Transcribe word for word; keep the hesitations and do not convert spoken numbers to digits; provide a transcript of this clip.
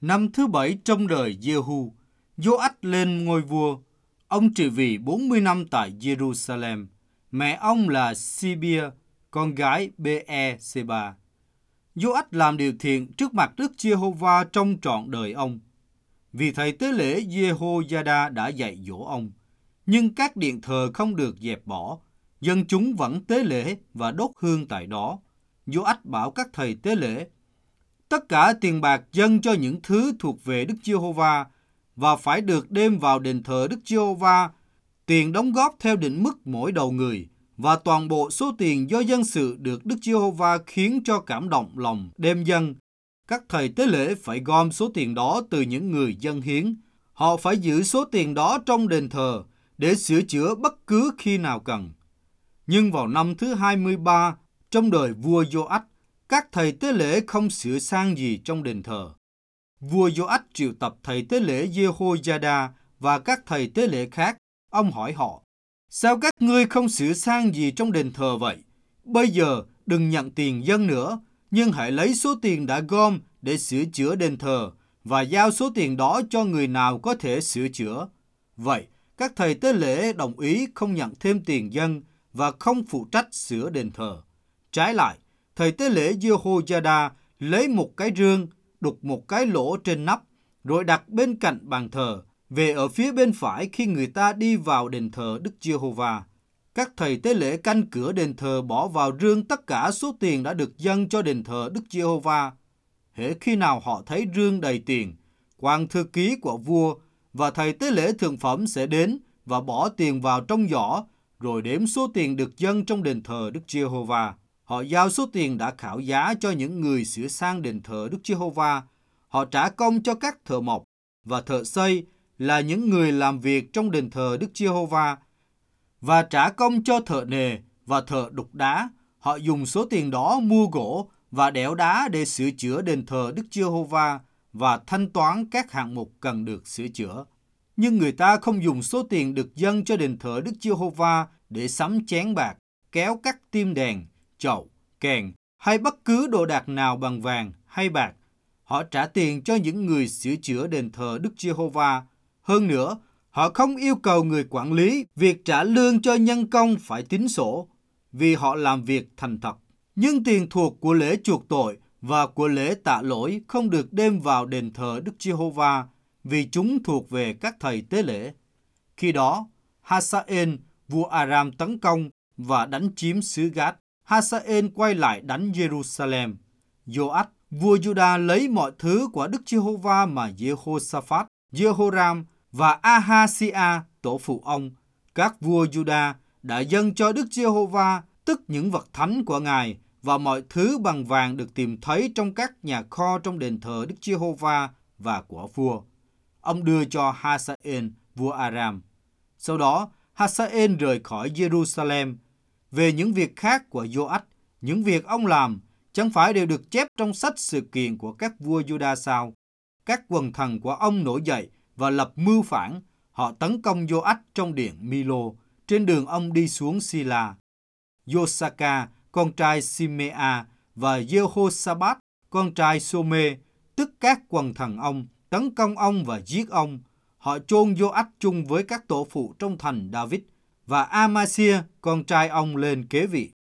Năm thứ bảy trong đời Giê-hu, Giô-ách lên ngôi vua. Ông trị vì bốn mươi năm tại Jerusalem. Mẹ ông là Si-bia, con gái Bê-e-sê-ba. Giô-ách làm điều thiện trước mặt Đức Giê-hô-va trong trọn đời ông. Vì thầy tế lễ Giê-hô-gia-đa đã dạy dỗ ông. Nhưng các điện thờ không được dẹp bỏ. Dân chúng vẫn tế lễ và đốt hương tại đó. Giô-ách bảo các thầy tế lễ: tất cả tiền bạc dâng cho những thứ thuộc về Đức Giê-hô-va và phải được đem vào đền thờ Đức Giê-hô-va, tiền đóng góp theo định mức mỗi đầu người, và toàn bộ số tiền do dân sự được Đức Giê-hô-va khiến cho cảm động lòng đem dâng. Các thầy tế lễ phải gom số tiền đó từ những người dâng hiến. Họ phải giữ số tiền đó trong đền thờ để sửa chữa bất cứ khi nào cần. Nhưng vào năm thứ hai mươi ba trong đời vua Giô-ách, các thầy tế lễ không sửa sang gì trong đền thờ. Vua Giô-ách triệu tập thầy tế lễ Giê-hô-gia-đa và các thầy tế lễ khác. Ông hỏi họ: sao các ngươi không sửa sang gì trong đền thờ vậy? Bây giờ đừng nhận tiền dân nữa, nhưng hãy lấy số tiền đã gom để sửa chữa đền thờ và giao số tiền đó cho người nào có thể sửa chữa. Vậy, các thầy tế lễ đồng ý không nhận thêm tiền dân và không phụ trách sửa đền thờ. Trái lại, thầy tế lễ Giê-hô-gia-đa lấy một cái rương, đục một cái lỗ trên nắp, rồi đặt bên cạnh bàn thờ, về ở phía bên phải khi người ta đi vào đền thờ Đức Giê-hô-va. Các thầy tế lễ canh cửa đền thờ bỏ vào rương tất cả số tiền đã được dâng cho đền thờ Đức Giê-hô-va. Hễ khi nào họ thấy rương đầy tiền, quan thư ký của vua và thầy tế lễ thượng phẩm sẽ đến và bỏ tiền vào trong giỏ, rồi đếm số tiền được dâng trong đền thờ Đức Giê-hô-va. Họ giao số tiền đã khảo giá cho những người sửa sang đền thờ Đức Giê-hô-va. Họ trả công cho các thợ mộc và thợ xây là những người làm việc trong đền thờ Đức Giê-hô-va, và trả công cho thợ nề và thợ đục đá. Họ dùng số tiền đó mua gỗ và đẽo đá để sửa chữa đền thờ Đức Giê-hô-va và thanh toán các hạng mục cần được sửa chữa. Nhưng người ta không dùng số tiền được dâng cho đền thờ Đức Giê-hô-va để sắm chén bạc, kéo cắt tim đèn, chậu, kèn hay bất cứ đồ đạc nào bằng vàng hay bạc. Họ trả tiền cho những người sửa chữa đền thờ Đức Giê-hô-va. Hơn nữa, họ không yêu cầu người quản lý việc trả lương cho nhân công phải tính sổ, vì họ làm việc thành thật. Nhưng tiền thuộc của lễ chuộc tội và của lễ tạ lỗi không được đem vào đền thờ Đức Giê-hô-va, vì chúng thuộc về các thầy tế lễ. Khi đó, Ha-sa-ên, vua Aram tấn công và đánh chiếm xứ Gát. Ha-sa-ên quay lại đánh Jerusalem. Giô-ách, vua Giu-đa lấy mọi thứ của Đức Giê-hô-va mà Giê-hô-sa-phát, Giê-hô-ram và A-ha-si-a, tổ phụ ông, các vua Giu-đa đã dâng cho Đức Giê-hô-va, tức những vật thánh của Ngài, và mọi thứ bằng vàng được tìm thấy trong các nhà kho trong đền thờ Đức Giê-hô-va và của vua. Ông đưa cho Ha-sa-ên, vua Aram. Sau đó, Ha-sa-ên rời khỏi Jerusalem. Về những việc khác của Giô-ách, những việc ông làm, chẳng phải đều được chép trong sách sự kiện của các vua Giu-đa sao? Các quần thần của ông nổi dậy và lập mưu phản. Họ tấn công Giô-ách trong điện Mi-lô, trên đường ông đi xuống Si-la. Giô-sa-ca, con trai Si-mê-a, và Giê-hô-sa-bát, con trai Sô-mê, tức các quần thần ông, tấn công ông và giết ông. Họ chôn Giô-ách chung với các tổ phụ trong thành David, và A-ma-sia, con trai ông, lên kế vị.